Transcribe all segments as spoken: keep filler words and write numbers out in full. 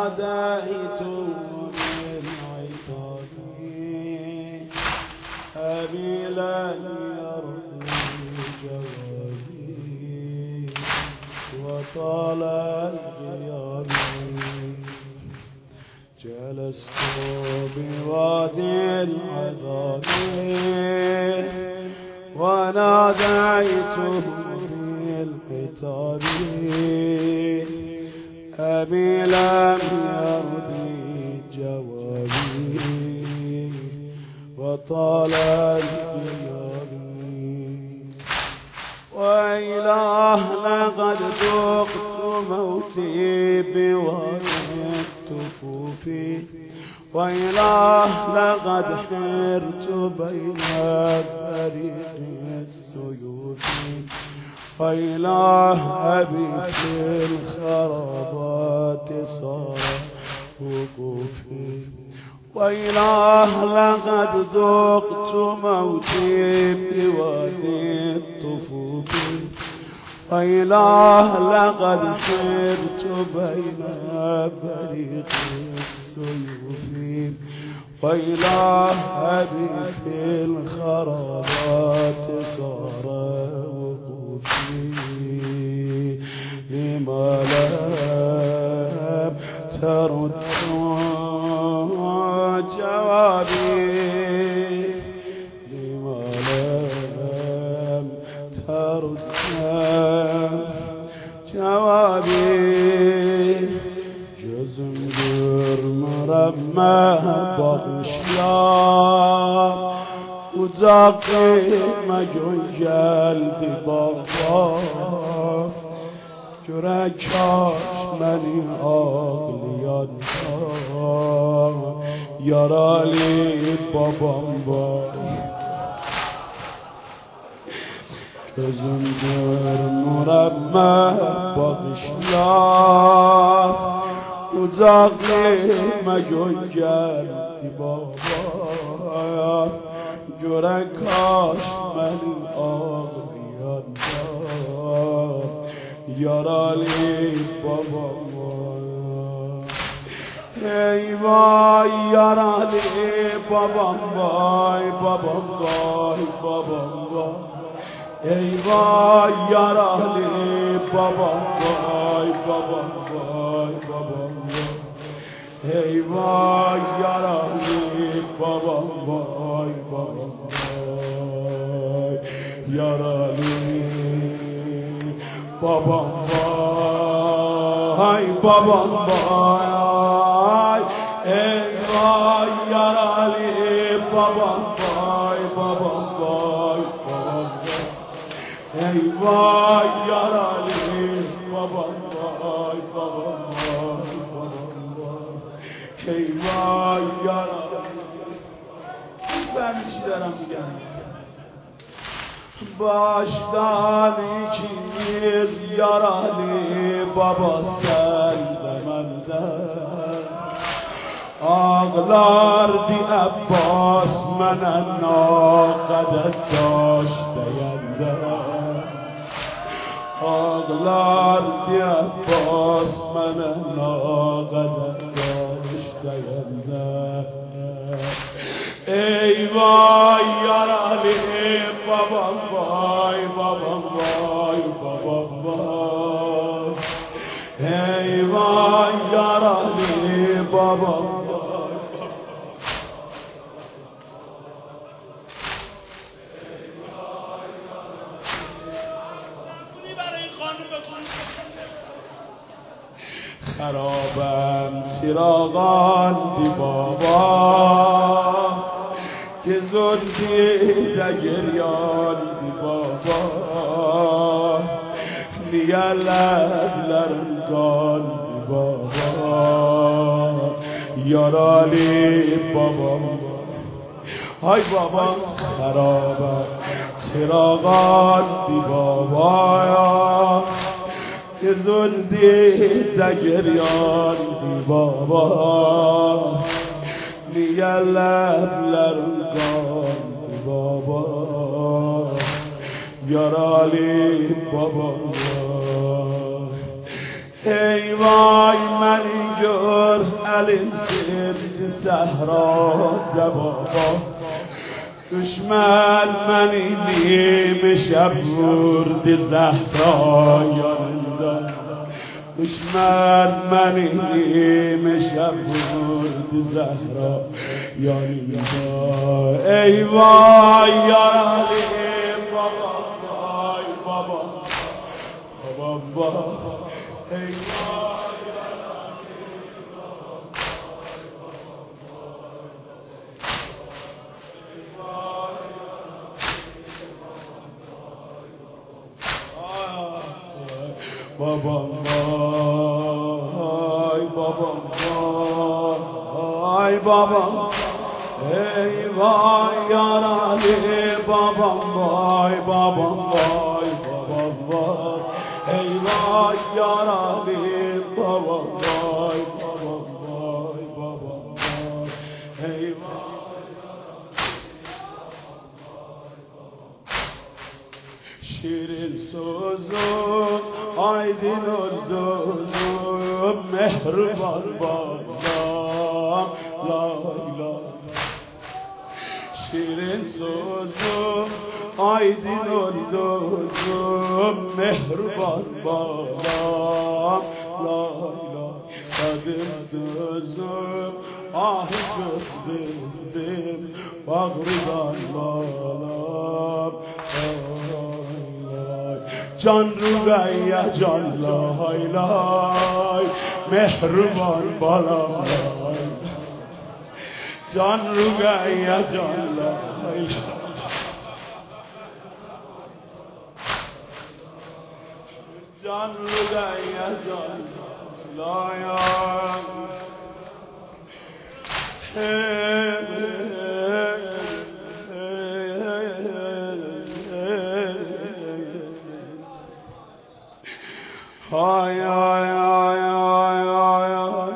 وناديت بالعتاب أبي لن يرضي جوابي وطال الغياب جلست بوادي العذاب وناديته بالعتاب أبي لم يرضي جوابي وطال الغياب وإله لقد ذقت موتي بوادي الطفوف وإله لقد حرت بين بريق السيوف وإله أبي في الخرابات صار وقوفي وإله لقد ذقت موتي بوادي الطفوف وإله لقد حرت بين بريق السيوف وإله أبي في الخرابات صار وقوفي لما لم ترد جوابي لما لم ترد جوابي جزم در مرمى بغشيار وزاقي مجنجل دي بابا جركاش مني آغليان يرالي بابام با جزم در مرمى بغشيار وزاقي مجنجل دي بابا جركاش مني آغليان يرالي بابا ای وای یارالي بابا وای بابا وای بابا وای ای وای یارالي بابا وای بابا وای بابا وای ای وای یارالي بابا وای بابا وای یارالي بابا وای بابا وای ای وای یارالي بابا وای بابا وای بابا ای وای یارالي بابا وای بابا وای بابا ای وای یارالي میفهمی چی دارم میگم باش دانی چیز یارالي بابا سلدمنده آغلار دی عباس من ناقدت داشتینده آغلار دی عباس من ناقدت داشتینده ای وای یارالي بابا وای بابا وای بابا وای ای وای یارالي بابا وای خرابم چراغان دی بابا که زندی دگریان دی بابا نیا لبلرگان دی بابا یارالي بابا های بابا خرابم چراغان دی بابا که زندی دگریان دی بابا نیا لبلرگان دی بابا یارالي بابا ای وای من اینجور صحرا ده بابا دشمن منی نیم شب برد زهرا یارنده دشمن منی نیم شب برد زهرا یارنده ای وای یاری بابا وای بابا بابا ای بابا وای بابا وای بابا ای وای یار علی بابا وای بابا وای بابا وای ای وای یار علی بابا وای بابا وای بابا وای ای وای شیرین سوزم آیدین الدوزم مهربان بابا لایلا شیرین سوزم آیدین الدوزم مهربان بابا لایلا قدر دوزم آه گفتزم بغردان بالام جان روی جان لای لای مهربان بالا جان روی جان لای جان روی جان لای های های های های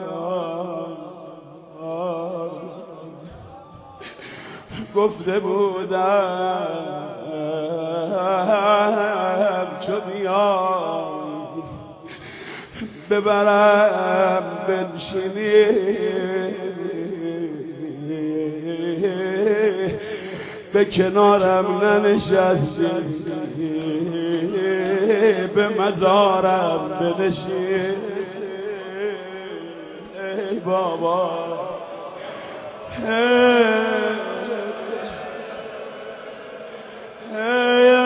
های گفته بودم چو بیای ببرم بنشینی به کنارم ننشستی به مزارم بنشین ای بابا ای